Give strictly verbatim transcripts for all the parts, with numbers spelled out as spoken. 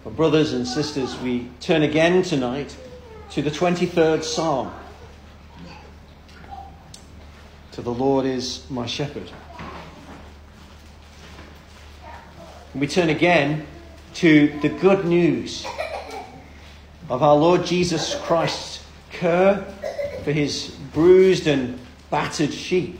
Well, brothers and sisters, we turn again tonight to the twenty-third Psalm. To the Lord is my shepherd. And we turn again to the good news of our Lord Jesus Christ's care for his bruised and battered sheep.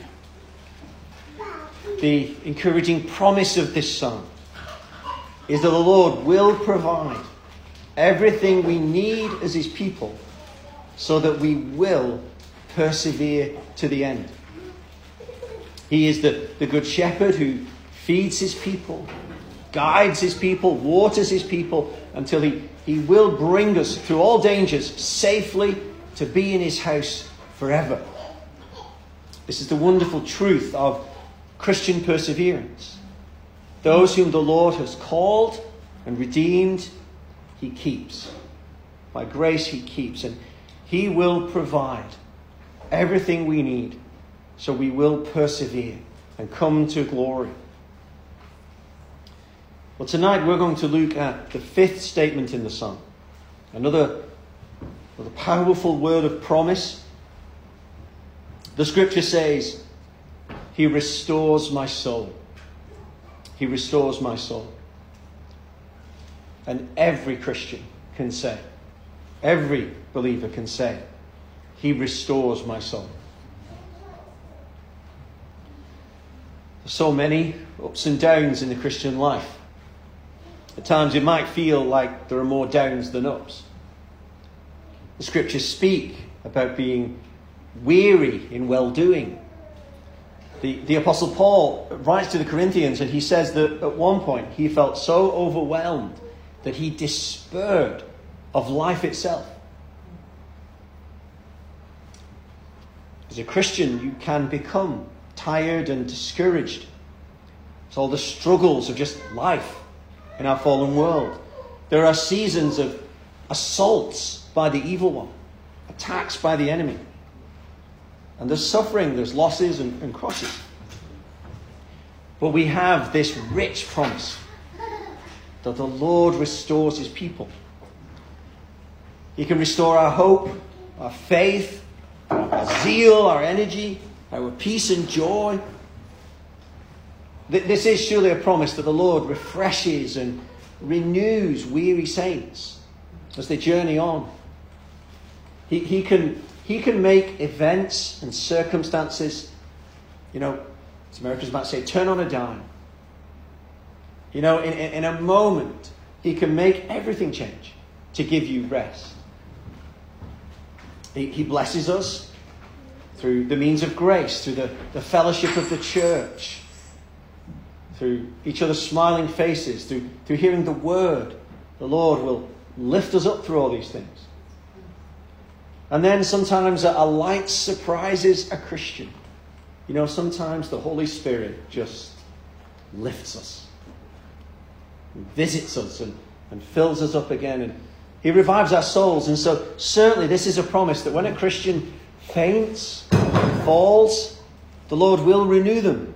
The encouraging promise of this psalm is that the Lord will provide everything we need as his people so that we will persevere to the end. He is the, the good shepherd who feeds his people, guides his people, waters his people until he, he will bring us through all dangers safely to be in his house forever. This is the wonderful truth of Christian perseverance. Those whom the Lord has called and redeemed, he keeps. By grace he keeps. And he will provide everything we need so we will persevere and come to glory. Well, tonight we're going to look at the fifth statement in the psalm. Another, another powerful word of promise. The scripture says, he restores my soul. He restores my soul. And every Christian can say, every believer can say, he restores my soul. There's so many ups and downs in the Christian life. At times it might feel like there are more downs than ups. The scriptures speak about being weary in well-doing. The, the Apostle Paul writes to the Corinthians and he says that at one point he felt so overwhelmed that he despaired of life itself. As a Christian, you can become tired and discouraged. It's all the struggles of just life in our fallen world. There are seasons of assaults by the evil one, attacks by the enemy. And there's suffering, there's losses and, and crosses. But we have this rich promise that the Lord restores his people. He can restore our hope, our faith, our zeal, our energy, our peace and joy. This is surely a promise that the Lord refreshes and renews weary saints as they journey on. He, he can... He can make events and circumstances, you know, as Americans might say, turn on a dime. You know, in, in a moment, he can make everything change to give you rest. He, he blesses us through the means of grace, through the, the fellowship of the church, through each other's smiling faces, through, through hearing the word. The Lord will lift us up through all these things. And then sometimes a light surprises a Christian. You know, sometimes the Holy Spirit just lifts us, visits us and, and fills us up again. And he revives our souls. And so certainly this is a promise that when a Christian faints, falls, the Lord will renew them.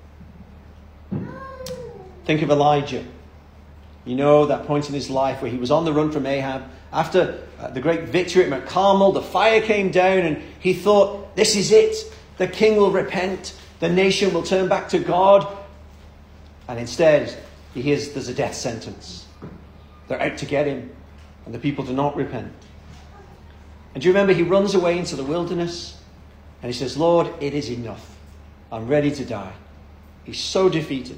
Think of Elijah. You know, that point in his life where he was on the run from Ahab. After uh, the great victory at Mount Carmel, the fire came down and he thought, this is it. The king will repent. The nation will turn back to God. And instead, he hears there's a death sentence. They're out to get him. And the people do not repent. And do you remember he runs away into the wilderness and he says, Lord, it is enough. I'm ready to die. He's so defeated.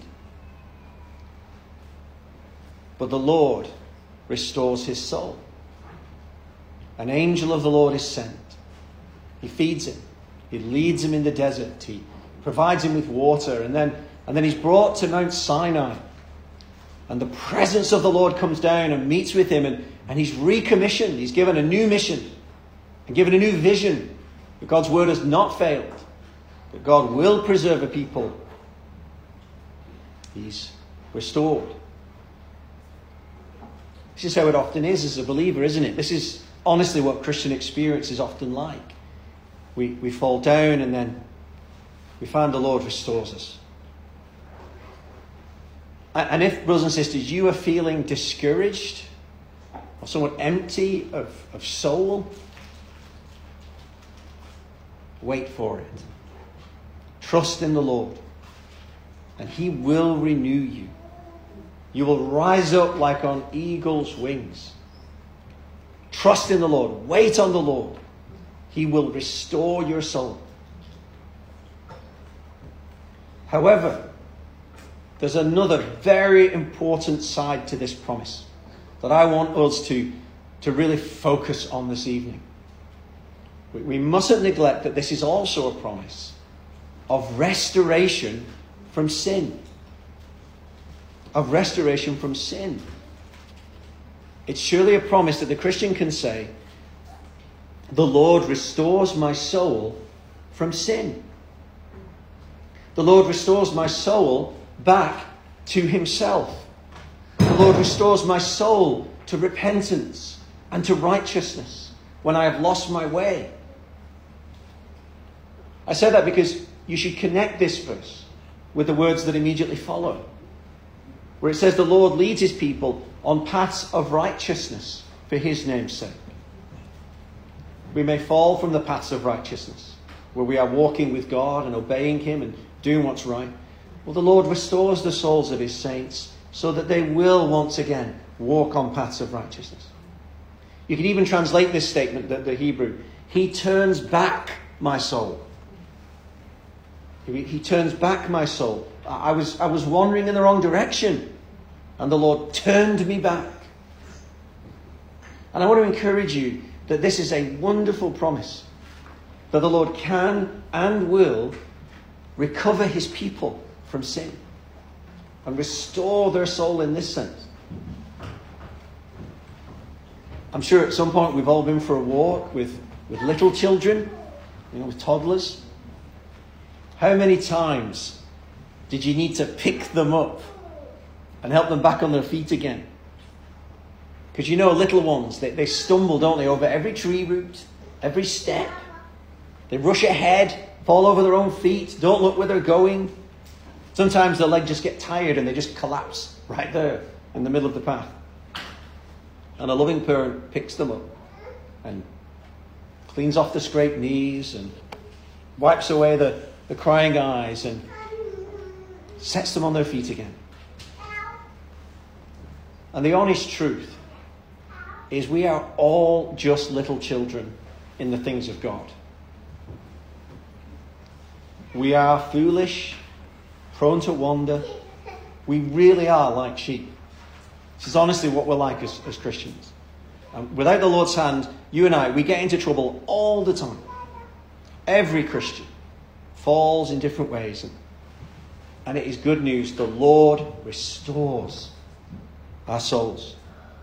But the Lord restores his soul. An angel of the Lord is sent. He feeds him. He leads him in the desert. He provides him with water. And then, and then he's brought to Mount Sinai. And the presence of the Lord comes down and meets with him. And, and he's recommissioned. He's given a new mission. And given a new vision. That God's word has not failed. That God will preserve a people. He's restored. This is how it often is as a believer, isn't it? This is honestly what Christian experience is often like. We, we fall down and then we find the Lord restores us. And if, brothers and sisters, you are feeling discouraged or someone empty of, of soul, wait for it. Trust in the Lord, and he will renew you. You will rise up like on eagle's wings. Trust in the Lord. Wait on the Lord. He will restore your soul. However, there's another very important side to this promise that I want us to, to really focus on this evening. We, we mustn't neglect that this is also a promise of restoration from sin. Of restoration from sin. It's surely a promise that the Christian can say, the Lord restores my soul from sin. The Lord restores my soul back to himself. The Lord restores my soul to repentance and to righteousness when I have lost my way. I say that because you should connect this verse with the words that immediately follow, where it says the Lord leads his people on paths of righteousness for his name's sake. We may fall from the paths of righteousness, where we are walking with God and obeying him and doing what's right. Well, the Lord restores the souls of his saints so that they will once again walk on paths of righteousness. You can even translate this statement, the, the Hebrew, he turns back my soul. He, he turns back my soul. I was, I was wandering in the wrong direction, and the Lord turned me back. And I want to encourage you that this is a wonderful promise, that the Lord can and will recover his people from sin and restore their soul in this sense. I'm sure at some point we've all been for a walk with, with little children, you know, with toddlers. How many times did you need to pick them up and help them back on their feet again? Because you know, little ones, they, they stumble, don't they, over every tree root, every step. They rush ahead, fall over their own feet, don't look where they're going. Sometimes their legs just get tired and they just collapse right there in the middle of the path. And a loving parent picks them up and cleans off the scraped knees and wipes away the, the crying eyes and sets them on their feet again. And the honest truth is we are all just little children in the things of God. We are foolish, prone to wander. We really are like sheep. This is honestly what we're like as, as Christians. And without the Lord's hand, you and I, we get into trouble all the time. Every Christian falls in different ways. And, and it is good news. The Lord restores our souls.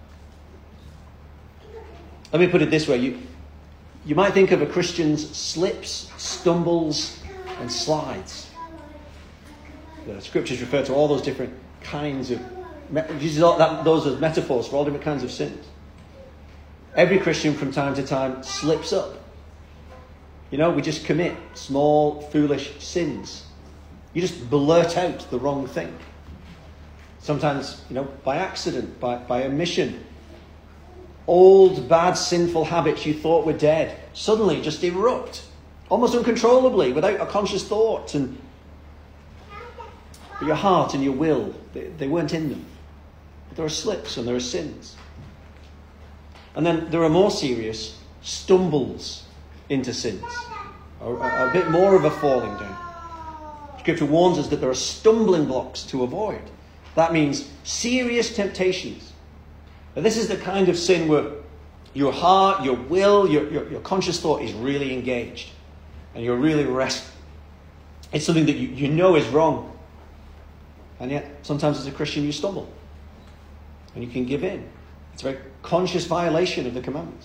Let me put it this way. You, you might think of a Christian's slips, stumbles, and slides. The scriptures refer to all those different kinds of, uses all that, those as metaphors for all different kinds of sins. Every Christian from time to time slips up. You know, we just commit small, foolish sins. You just blurt out the wrong thing. Sometimes, you know, by accident, by, by omission. Old, bad, sinful habits you thought were dead suddenly just erupt, almost uncontrollably, without a conscious thought. And but your heart and your will, they, they weren't in them. But there are slips and there are sins. And then there are more serious stumbles into sins, a, a, a bit more of a falling down. Scripture warns us that there are stumbling blocks to avoid. That means serious temptations. Now, this is the kind of sin where your heart, your will, your, your, your conscious thought is really engaged. And you're really resting. It's something that you, you know is wrong. And yet, sometimes as a Christian, you stumble. And you can give in. It's a very conscious violation of the commandments.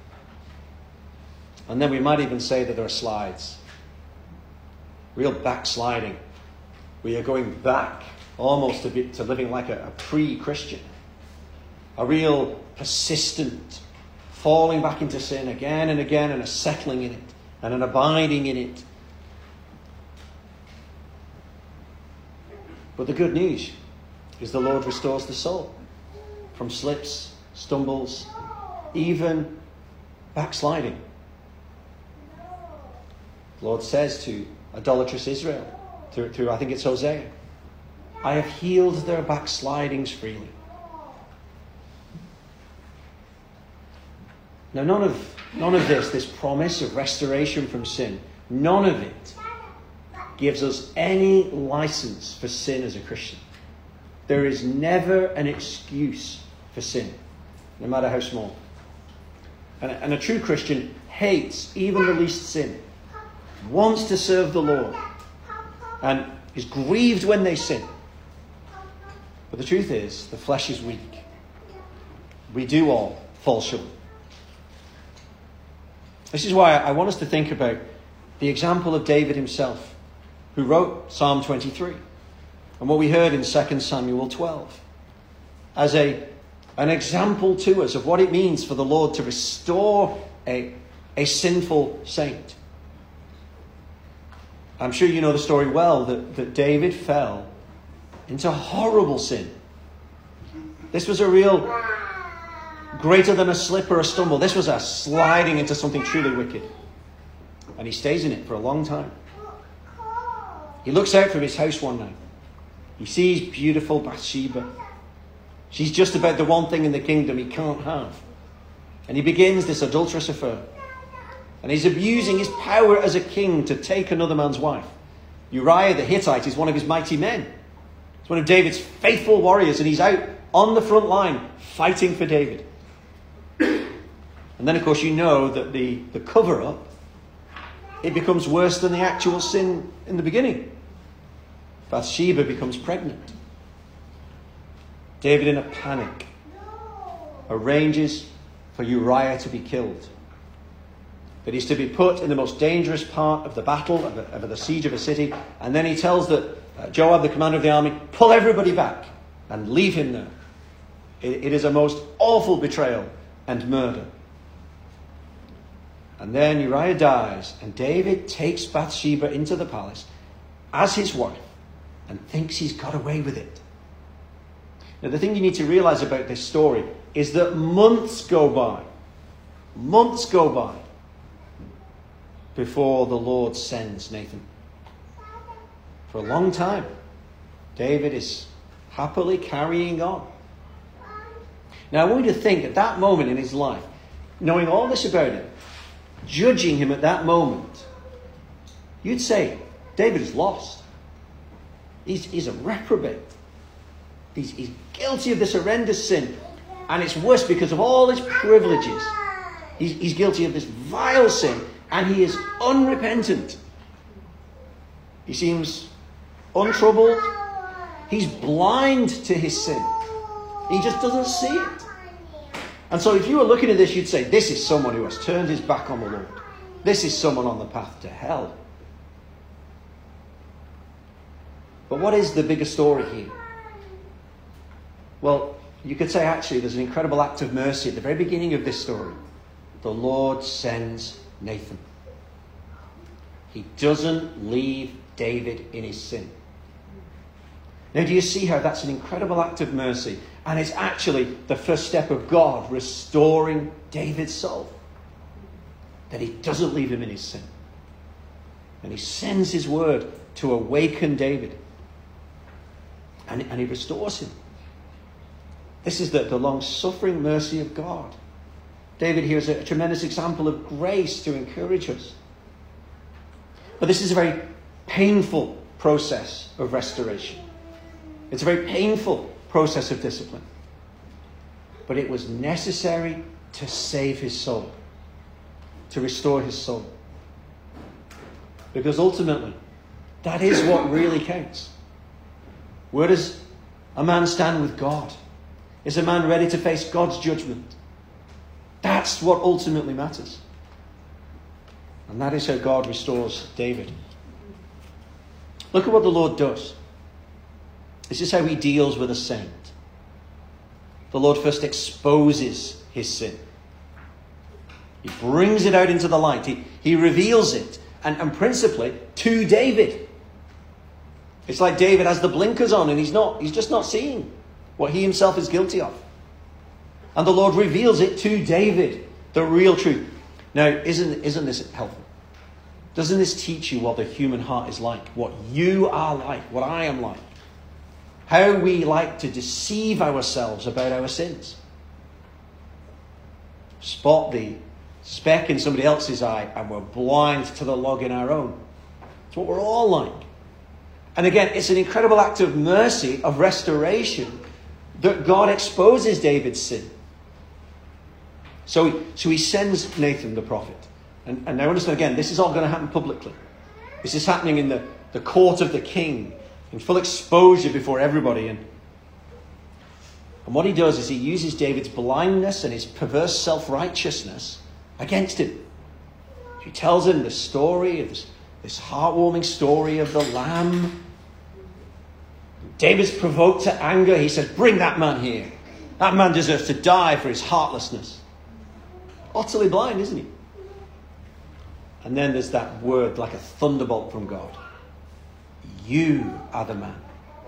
And then we might even say that there are slides. Real backsliding. Where you're going back almost to, be, to living like a, a pre-Christian. A real persistent falling back into sin again and again and a settling in it and an abiding in it. But the good news is the Lord restores the soul from slips, stumbles, even backsliding. The Lord says to idolatrous Israel, through, through I think it's Hosea, I have healed their backslidings freely. Now none of, none of this, this promise of restoration from sin, none of it gives us any license for sin as a Christian. There is never an excuse for sin, no matter how small. And a, and a true Christian hates even the least sin, wants to serve the Lord, and is grieved when they sin. But the truth is, the flesh is weak. We do all fall short. This is why I want us to think about the example of David himself, who wrote Psalm twenty-three, and what we heard in Second Samuel twelve, as a, an example to us of what it means for the Lord to restore a, a sinful saint. I'm sure you know the story well, that, that David fell into horrible sin. This was a real, greater than a slip or a stumble. This was a sliding into something truly wicked. And he stays in it for a long time. He looks out from his house one night. He sees beautiful Bathsheba. She's just about the one thing in the kingdom he can't have. And he begins this adulterous affair. And he's abusing his power as a king to take another man's wife. Uriah the Hittite is one of his mighty men. He's one of David's faithful warriors, and he's out on the front line fighting for David. And then, of course, you know that the, the cover-up, it becomes worse than the actual sin in the beginning. Bathsheba becomes pregnant. David, in a panic, arranges for Uriah to be killed. That he's to be put in the most dangerous part of the battle, of the, of the siege of a city. And then he tells that uh, Joab, the commander of the army, pull everybody back and leave him there. It, it is a most awful betrayal and murder. And then Uriah dies, and David takes Bathsheba into the palace as his wife and thinks he's got away with it. Now, the thing you need to realize about this story is that months go by, months go by before the Lord sends Nathan. For a long time, David is happily carrying on. Now, I want you to think at that moment in his life, knowing all this about him, judging him at that moment, you'd say, David is lost. He's, he's a reprobate. He's, he's guilty of this horrendous sin. And it's worse because of all his privileges. He's, he's guilty of this vile sin. And he is unrepentant. He seems untroubled. He's blind to his sin. He just doesn't see it. And so if you were looking at this, you'd say, this is someone who has turned his back on the Lord. This is someone on the path to hell. But what is the bigger story here? Well, you could say actually there's an incredible act of mercy at the very beginning of this story. The Lord sends Nathan. He doesn't leave David in his sin. Now, do you see how that's an incredible act of mercy? And it's actually the first step of God restoring David's soul. That he doesn't leave him in his sin. And he sends his word to awaken David. And, and he restores him. This is the, the long-suffering mercy of God. David here is a, a tremendous example of grace to encourage us. But this is a very painful process of restoration. It's a very painful process of discipline. But it was necessary to save his soul, to restore his soul. Because ultimately, that is what really counts. Where does a man stand with God? Is a man ready to face God's judgment? That's what ultimately matters. And that is how God restores David. Look at what the Lord does. This is how he deals with a saint. The Lord first exposes his sin. He brings it out into the light. He, he reveals it. And, and principally to David. It's like David has the blinkers on and he's not, he's just not seeing what he himself is guilty of. And the Lord reveals it to David, the real truth. Now, isn't, isn't this helpful? Doesn't this teach you what the human heart is like? What you are like, what I am like? How we like to deceive ourselves about our sins. Spot the speck in somebody else's eye and we're blind to the log in our own. It's what we're all like. And again, it's an incredible act of mercy, of restoration, that God exposes David's sin. So, so he sends Nathan the prophet. And, and now understand again, this is all going to happen publicly. This is happening in the, the court of the king, in full exposure before everybody. And, and what he does is he uses David's blindness and his perverse self-righteousness against him. He tells him the story of this, this heartwarming story of the lamb. David's provoked to anger. He says, bring that man here. That man deserves to die for his heartlessness. Utterly blind, isn't he? And then there's that word like a thunderbolt from God. You are the man.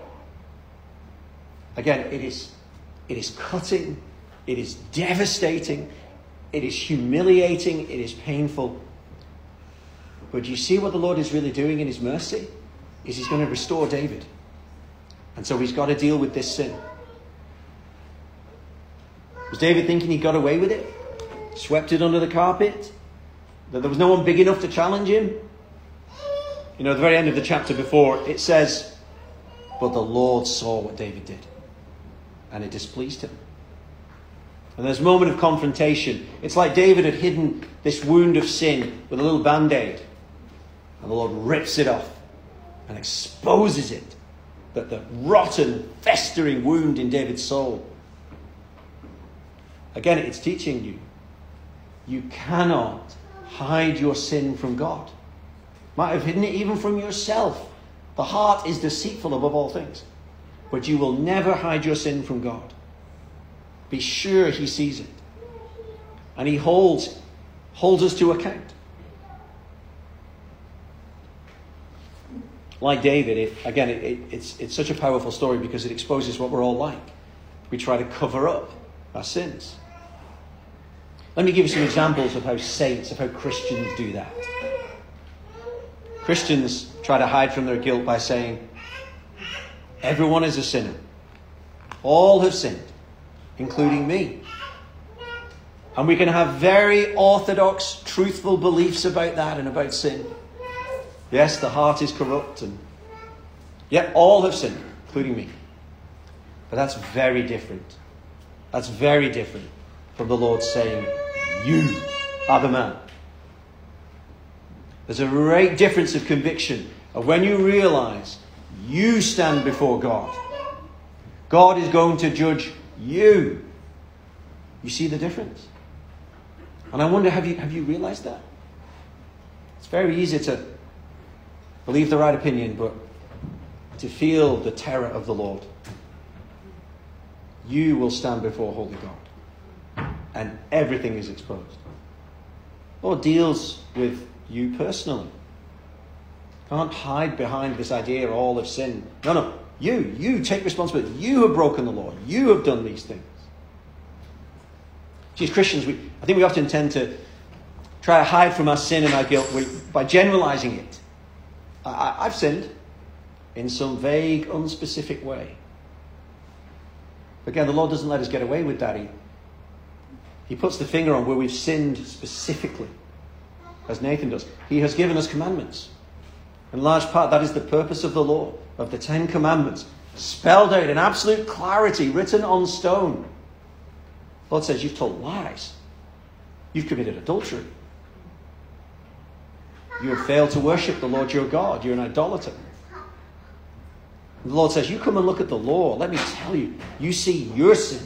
Again, it is, it is cutting. It is devastating. It is humiliating. It is painful. But do you see what the Lord is really doing in his mercy? Is he's going to restore David. And so he's got to deal with this sin. Was David thinking he got away with it? Swept it under the carpet? That there was no one big enough to challenge him? You know, at the very end of the chapter before, it says, but the Lord saw what David did, and it displeased him. And there's a moment of confrontation. It's like David had hidden this wound of sin with a little band-aid, and the Lord rips it off and exposes it. That the rotten, festering wound in David's soul. Again, it's teaching you. You cannot hide your sin from God. Might have hidden it even from yourself. The heart is deceitful above all things. But you will never hide your sin from God. Be sure he sees it. And he holds, holds us to account. Like David, it, again, it, it, it's, it's such a powerful story because it exposes what we're all like. We try to cover up our sins. Let me give you some examples of how saints, of how Christians do that. Christians try to hide from their guilt by saying, everyone is a sinner. All have sinned, including me. And we can have very orthodox, truthful beliefs about that and about sin. Yes, the heart is corrupt, and yet all have sinned, including me. But that's very different. That's very different from the Lord saying, you are the man. There's a great difference of conviction of when you realize you stand before God. God is going to judge you. You see the difference? And I wonder, have you, have you realized that? It's very easy to believe the right opinion, but to feel the terror of the Lord. You will stand before holy God, and everything is exposed. The Lord deals with you personally. Can't hide behind this idea all have sinned. No, no. You, you take responsibility. You have broken the law. You have done these things. See, as Christians, we, I think we often tend to try to hide from our sin and our guilt by generalizing it. I, I've sinned in some vague, unspecific way. But again, the Lord doesn't let us get away with that. He, he puts the finger on where we've sinned specifically, as Nathan does. He has given us commandments. In large part, that is the purpose of the law, of the Ten Commandments, spelled out in absolute clarity, written on stone. The Lord says, you've told lies. You've committed adultery. You have failed to worship the Lord your God. You're an idolater. And the Lord says, you come and look at the law. Let me tell you, you see your sin.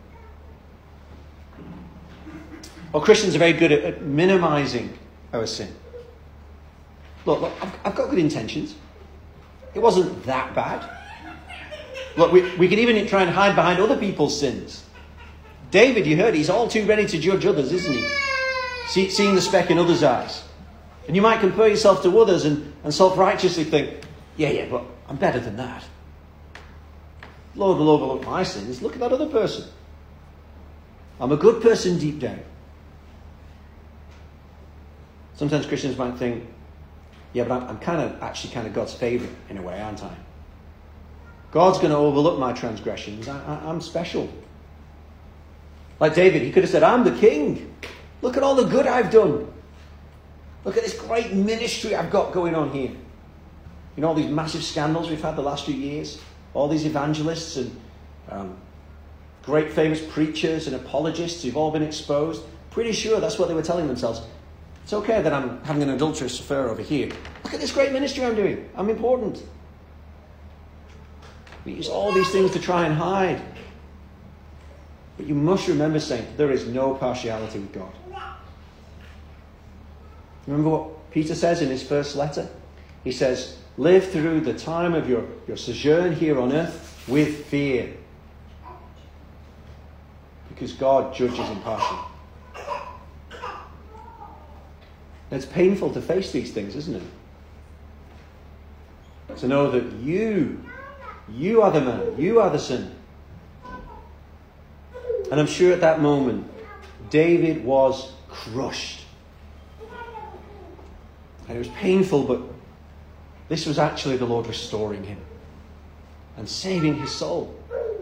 Well, Christians are very good at, at minimizing our sin. Look, look I've, I've got good intentions. It wasn't that bad. Look, we, we can even try and hide behind other people's sins. David, you heard, he's all too ready to judge others, isn't he? See, seeing the speck in others' eyes. And you might compare yourself to others and, and self-righteously think, yeah, yeah, but I'm better than that. Lord will overlook my sins. Look at that other person. I'm a good person deep down. Sometimes Christians might think, yeah, but I'm, I'm kind of actually kind of God's favourite in a way, aren't I? God's going to overlook my transgressions. I, I, I'm special. Like David, he could have said, I'm the king. Look at all the good I've done. Look at this great ministry I've got going on here. You know, all these massive scandals we've had the last few years. All these evangelists and um, great famous preachers and apologists who've all been exposed. Pretty sure that's what they were telling themselves. It's okay that I'm having an adulterous affair over here. Look at this great ministry I'm doing. I'm important. We use all these things to try and hide. But you must remember, saint, there is no partiality with God. Remember what Peter says in his first letter? He says, live through the time of your, your sojourn here on earth with fear. Because God judges impartially. It's painful to face these things, isn't it? To know that you, you are the man, you are the sinner. And I'm sure at that moment, David was crushed. And it was painful, but this was actually the Lord restoring him and saving his soul.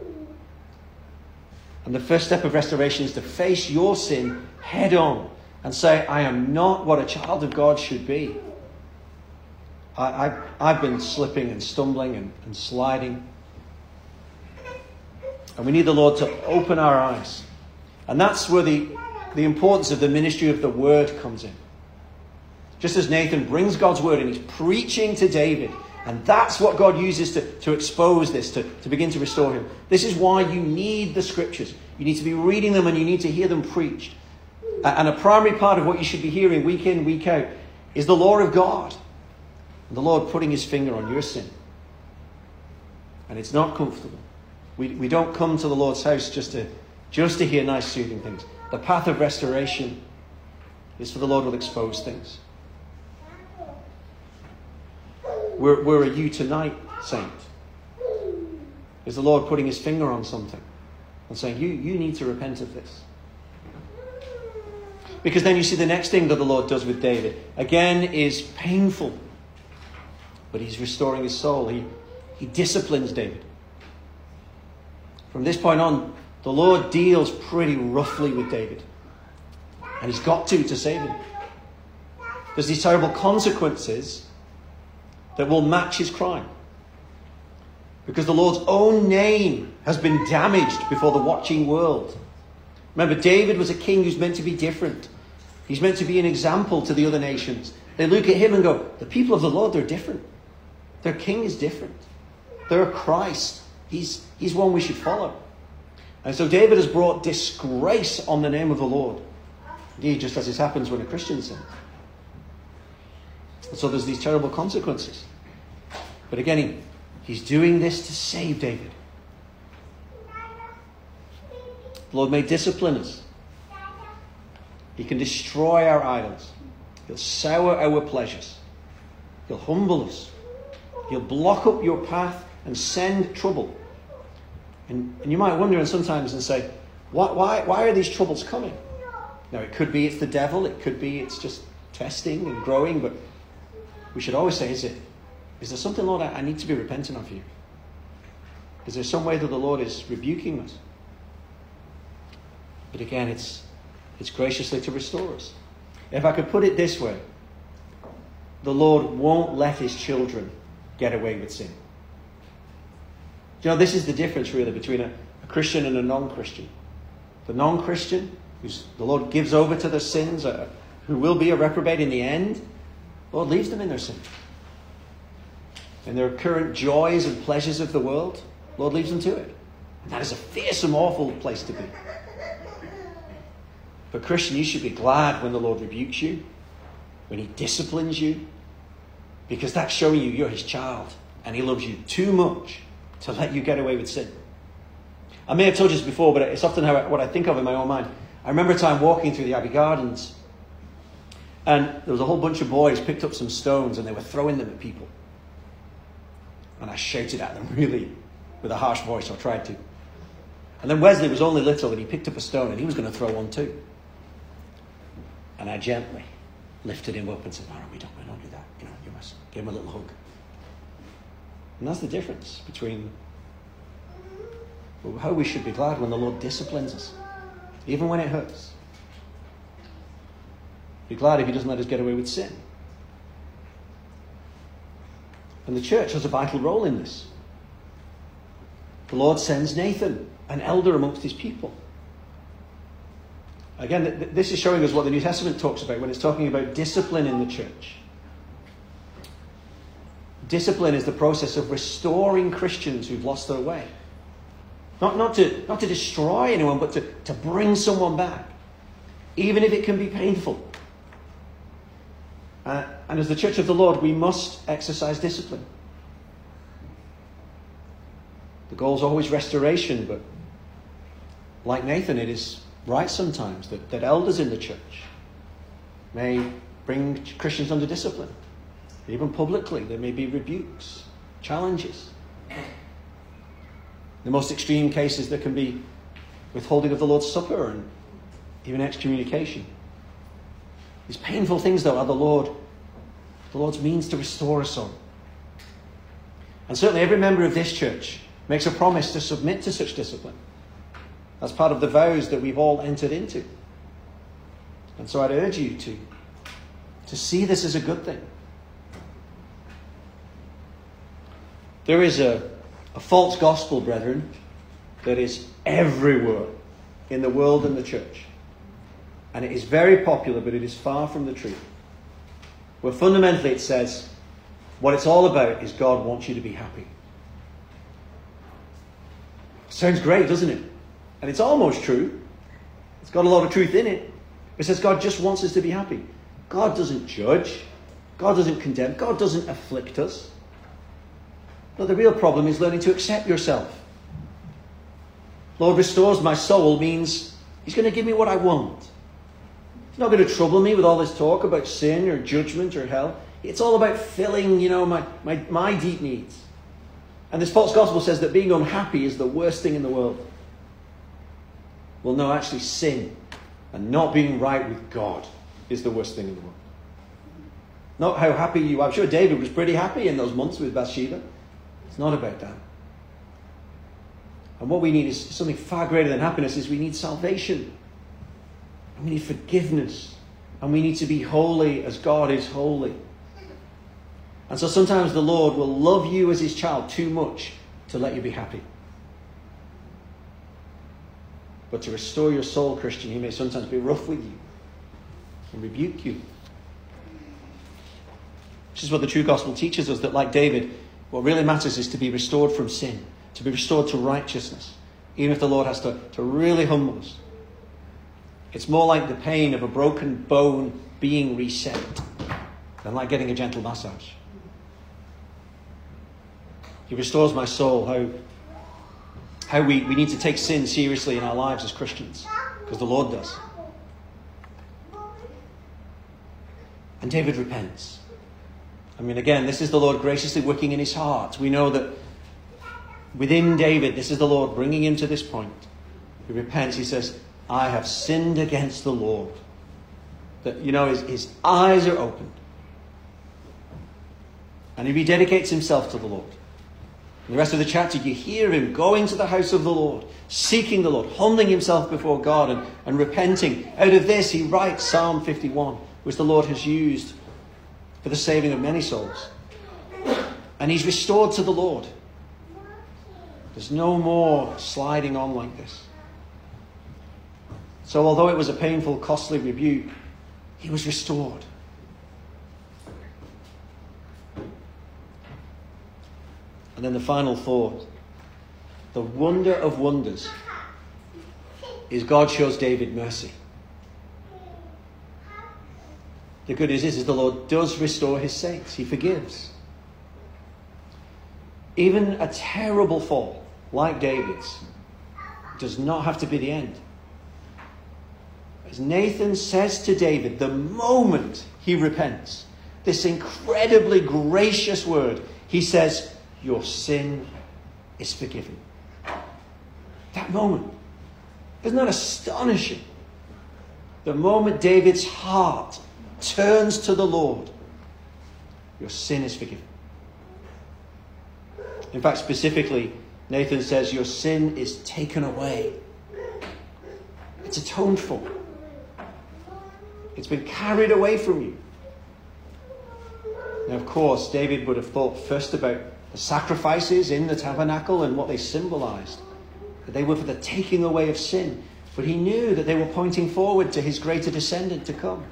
And the first step of restoration is to face your sin head on and say, I am not what a child of God should be. I, I've, I've been slipping and stumbling and, and sliding. And we need the Lord to open our eyes. And that's where the, the importance of the ministry of the word comes in. Just as Nathan brings God's word and he's preaching to David. And that's what God uses to, to expose this, to, to begin to restore him. This is why you need the scriptures. You need to be reading them and you need to hear them preached. And a primary part of what you should be hearing week in, week out is the law of God. And the Lord putting his finger on your sin. And it's not comfortable. We, we don't come to the Lord's house just to, just to hear nice soothing things. The path of restoration is for the Lord will expose things. Where, where are you tonight, saint? Is the Lord putting his finger on something and saying, you, you need to repent of this? Because then you see the next thing that the Lord does with David, again, is painful. But he's restoring his soul. He, he disciplines David. From this point on, the Lord deals pretty roughly with David. And he's got to, to save him. There's these terrible consequences that will match his crime. Because the Lord's own name has been damaged before the watching world. Remember, David was a king who's meant to be different. He's meant to be an example to the other nations. They look at him and go, the people of the Lord, they're different. Their king is different. They're a Christ. He's, he's one we should follow. And so David has brought disgrace on the name of the Lord. Indeed, just as it happens when a Christian sins. And so there's these terrible consequences. But again, he, he's doing this to save David. The Lord may discipline us. He can destroy our idols. He'll sour our pleasures. He'll humble us. He'll block up your path and send trouble. And, and you might wonder and sometimes and say, why, why, why are these troubles coming? Now, it could be it's the devil. It could be it's just testing and growing. But we should always say, is it, is there something, Lord, I, I need to be repentant of you? Is there some way that the Lord is rebuking us? But again, it's, it's graciously to restore us. If I could put it this way, the Lord won't let his children get away with sin. You know, this is the difference really between a, a Christian and a non-Christian. The non-Christian, who's the Lord gives over to their sins, uh, who will be a reprobate in the end, the Lord leaves them in their sin. In their current joys and pleasures of the world, the Lord leaves them to it. And that is a fearsome, awful place to be. But Christian, you should be glad when the Lord rebukes you, when he disciplines you, because that's showing you you're his child and he loves you too much to let you get away with sin. I may have told you this before, but it's often how I, what I think of in my own mind. I remember a time walking through the Abbey Gardens and there was a whole bunch of boys picked up some stones and they were throwing them at people. And I shouted at them really with a harsh voice, or tried to. And then Wesley was only little and he picked up a stone and he was going to throw one too. And I gently lifted him up and said, no, no, we don't, we don't do that. You know, you must give him a little hug. And that's the difference between how we should be glad when the Lord disciplines us, even when it hurts. Be glad if he doesn't let us get away with sin. And the church has a vital role in this. The Lord sends Nathan, an elder amongst his people. Again, th- th- this is showing us what the New Testament talks about when it's talking about discipline in the church. Discipline is the process of restoring Christians who've lost their way. Not, not, to, not to destroy anyone, but to, to bring someone back, even if it can be painful. Uh, and as the church of the Lord, we must exercise discipline. The goal is always restoration, but like Nathan, it is right sometimes that, that elders in the church may bring Christians under discipline. Even publicly, there may be rebukes, challenges. The most extreme cases, there can be withholding of the Lord's Supper and even excommunication. These painful things, though, are the Lord, the Lord's means to restore us all. And certainly every member of this church makes a promise to submit to such discipline. That's part of the vows that we've all entered into. And so I'd urge you to, to see this as a good thing. There is a, a false gospel, brethren, that is everywhere in the world and the church. And it is very popular, but it is far from the truth. Where fundamentally it says, what it's all about is God wants you to be happy. Sounds great, doesn't it? And it's almost true. It's got a lot of truth in it. It says God just wants us to be happy. God doesn't judge. God doesn't condemn. God doesn't afflict us. But the real problem is learning to accept yourself. Lord restores my soul means he's going to give me what I want. He's not going to trouble me with all this talk about sin or judgment or hell. It's all about filling, you know, my, my, my deep needs. And this false gospel says that being unhappy is the worst thing in the world. Well, no, actually sin and not being right with God is the worst thing in the world. Not how happy you are. I'm sure David was pretty happy in those months with Bathsheba. It's not about that. And what we need is something far greater than happiness is we need salvation. And we need forgiveness. And we need to be holy as God is holy. And so sometimes the Lord will love you as his child too much to let you be happy. But to restore your soul, Christian, he may sometimes be rough with you and rebuke you. This is what the true gospel teaches us, that like David, what really matters is to be restored from sin, to be restored to righteousness, even if the Lord has to, to really humble us. It's more like the pain of a broken bone being reset than like getting a gentle massage. He restores my soul. How, how we, we need to take sin seriously in our lives as Christians, because the Lord does. And David repents. I mean, again, this is the Lord graciously working in his heart. We know that within David, this is the Lord bringing him to this point. He repents. He says, I have sinned against the Lord. That, you know, his, his eyes are opened. And he rededicates himself to the Lord. In the rest of the chapter, you hear him going to the house of the Lord, seeking the Lord, humbling himself before God and, and repenting. Out of this, he writes Psalm fifty-one, which the Lord has used for the saving of many souls. And he's restored to the Lord. There's no more sliding on like this. So although it was a painful, costly rebuke, he was restored. And then the final thought. The wonder of wonders is God shows David mercy. The good news is, is the Lord does restore his saints. He forgives. Even a terrible fall, like David's, does not have to be the end. As Nathan says to David, the moment he repents, this incredibly gracious word, he says, your sin is forgiven. That moment. Isn't that astonishing? The moment David's heart turns to the Lord, your sin is forgiven. In fact, specifically, Nathan says your sin is taken away. It's atoned for. It's been carried away from you. Now, of course, David would have thought first about the sacrifices in the tabernacle and what they symbolized. That they were for the taking away of sin. But he knew that they were pointing forward to his greater descendant to come.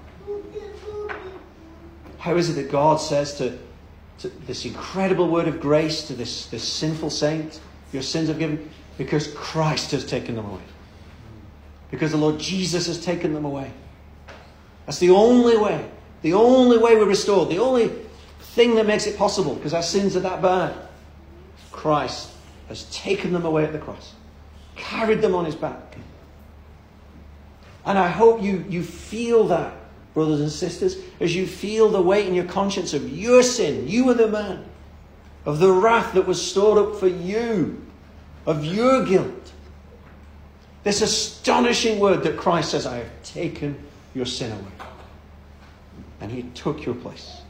How is it that God says to, to this incredible word of grace to this, this sinful saint, your sins are forgiven? Because Christ has taken them away. Because the Lord Jesus has taken them away. That's the only way. The only way we're restored. The only thing that makes it possible. Because our sins are that bad. Christ has taken them away at the cross. Carried them on his back. And I hope you, you feel that, brothers and sisters, as you feel the weight in your conscience of your sin. You are the man. Of the wrath that was stored up for you. Of your guilt. This astonishing word that Christ says, I have taken your sin away. And he took your place.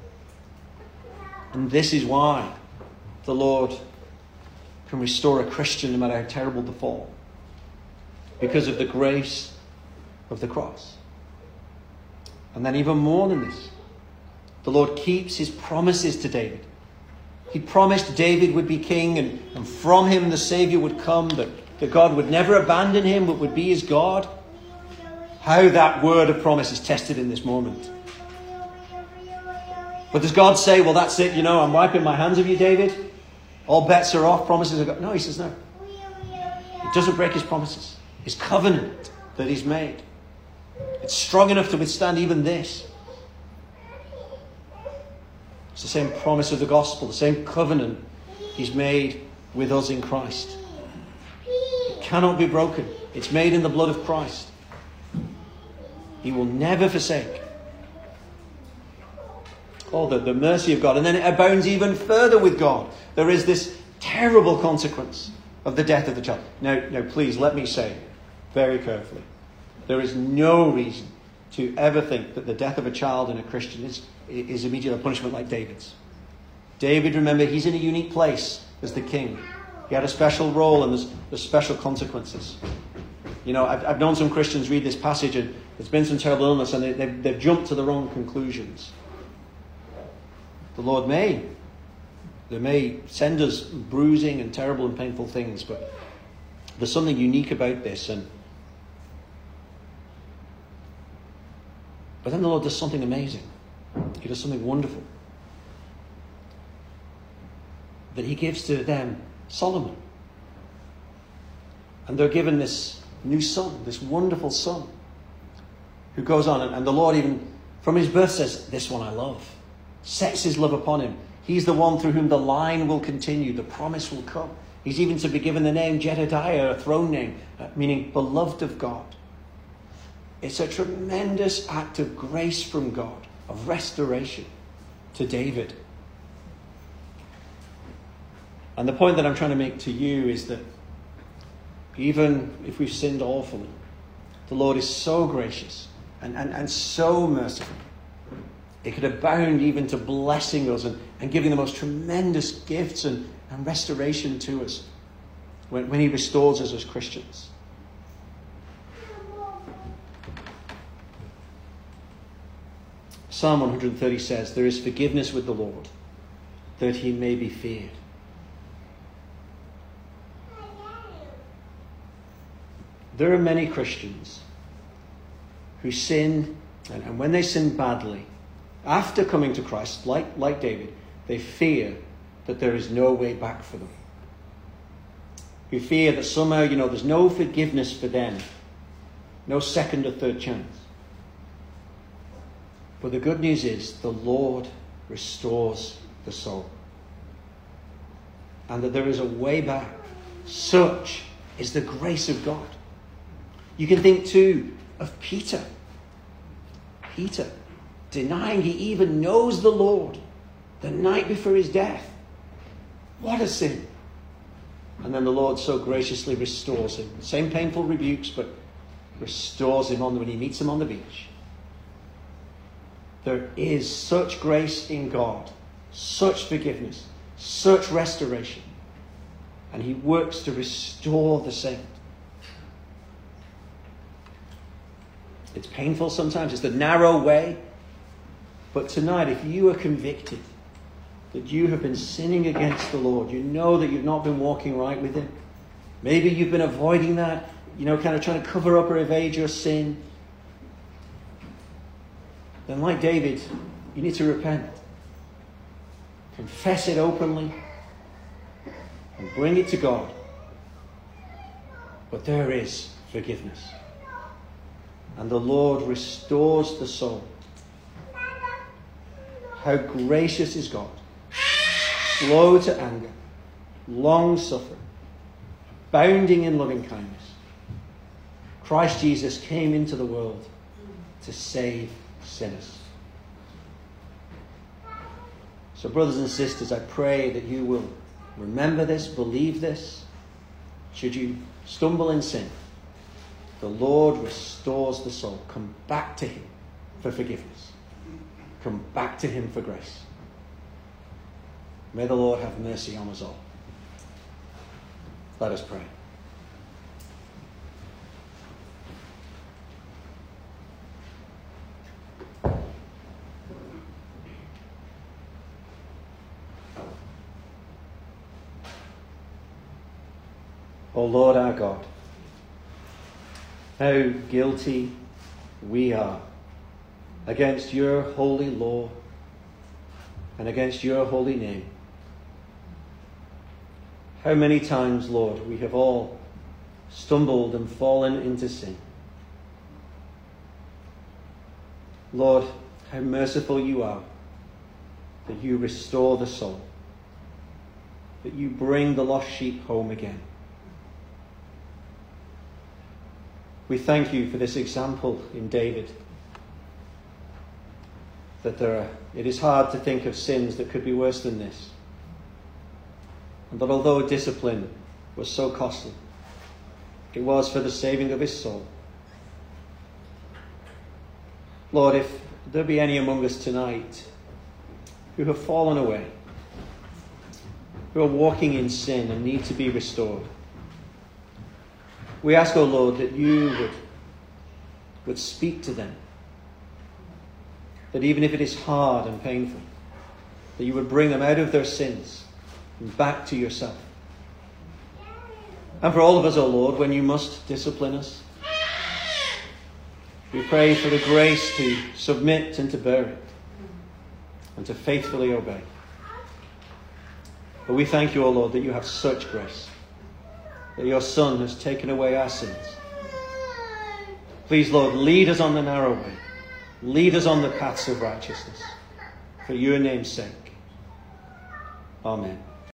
And this is why the Lord can restore a Christian no matter how terrible the fall. Because of the grace of the cross. And then even more than this, the Lord keeps his promises to David. He promised David would be king, and, and from him the Saviour would come, that, that God would never abandon him, but would be his God. How that word of promise is tested in this moment. But does God say, well, that's it, you know, I'm wiping my hands of you, David? All bets are off, promises are gone. No, he says no. He doesn't break his promises. His covenant that he's made. It's strong enough to withstand even this. It's the same promise of the gospel, the same covenant he's made with us in Christ. It cannot be broken. It's made in the blood of Christ. He will never forsake. Oh, the, the mercy of God. And then it abounds even further with God. There is this terrible consequence of the death of the child. Now, now please, let me say very carefully. There is no reason to ever think that the death of a child in a Christian is, is immediately a punishment like David's. David, remember, he's in a unique place as the king. He had a special role and there's, there's special consequences. You know, I've, I've known some Christians read this passage and there's been some terrible illness and they, they've, they've jumped to the wrong conclusions. The Lord may. They may send us bruising and terrible and painful things, but there's something unique about this. And But then the Lord does something amazing. He does something wonderful. That he gives to them Solomon. And they're given this new son, this wonderful son, who goes on, and, and the Lord even, from his birth, says, this one I love. Sets his love upon him. He's the one through whom the line will continue, the promise will come. He's even to be given the name Jedediah, a throne name, meaning beloved of God. It's a tremendous act of grace from God, of restoration to David. And the point that I'm trying to make to you is that even if we've sinned awfully, the Lord is so gracious and, and, and so merciful. It could abound even to blessing us and, and giving the most tremendous gifts and, and restoration to us when, when he restores us as Christians. Psalm one thirty says, there is forgiveness with the Lord, that he may be feared. There are many Christians who sin, and, and when they sin badly, after coming to Christ, like, like David, they fear that there is no way back for them. Who fear that somehow, you know, there's no forgiveness for them. No second or third chance. But the good news is the Lord restores the soul. And that there is a way back. Such is the grace of God. You can think too of Peter. Peter, denying he even knows the Lord the night before his death. What a sin. And then the Lord so graciously restores him. Same painful rebukes, but restores him on when he meets him on the beach. There is such grace in God, such forgiveness, such restoration. And he works to restore the saint. It's painful sometimes. It's the narrow way. But tonight, if you are convicted that you have been sinning against the Lord, you know that you've not been walking right with him. Maybe you've been avoiding that, you know, kind of trying to cover up or evade your sin. Then like David, you need to repent. Confess it openly and bring it to God. But there is forgiveness. And the Lord restores the soul. How gracious is God. Slow to anger. Long-suffering. Abounding in loving kindness. Christ Jesus came into the world to save sinners. So brothers and sisters, I pray that you will remember this, believe this. Should you stumble in sin, the Lord restores the soul. Come back to him for forgiveness. Come back to him for grace. May the Lord have mercy on us all. Let us pray. O Lord our God, how guilty we are against your holy law and against your holy name. How many times, Lord, we have all stumbled and fallen into sin. Lord, how merciful you are that you restore the soul, that you bring the lost sheep home again. We thank you for this example in David, that there are, it is hard to think of sins that could be worse than this. And that although discipline was so costly, it was for the saving of his soul. Lord, if there be any among us tonight who have fallen away, who are walking in sin and need to be restored, we ask, O Lord, that you would, would speak to them. That even if it is hard and painful, that you would bring them out of their sins and back to yourself. And for all of us, O Lord, when you must discipline us, we pray for the grace to submit and to bear it and to faithfully obey. But we thank you, O Lord, that you have such grace, that your Son has taken away our sins. Please, Lord, lead us on the narrow way. Lead us on the paths of righteousness. For your name's sake. Amen.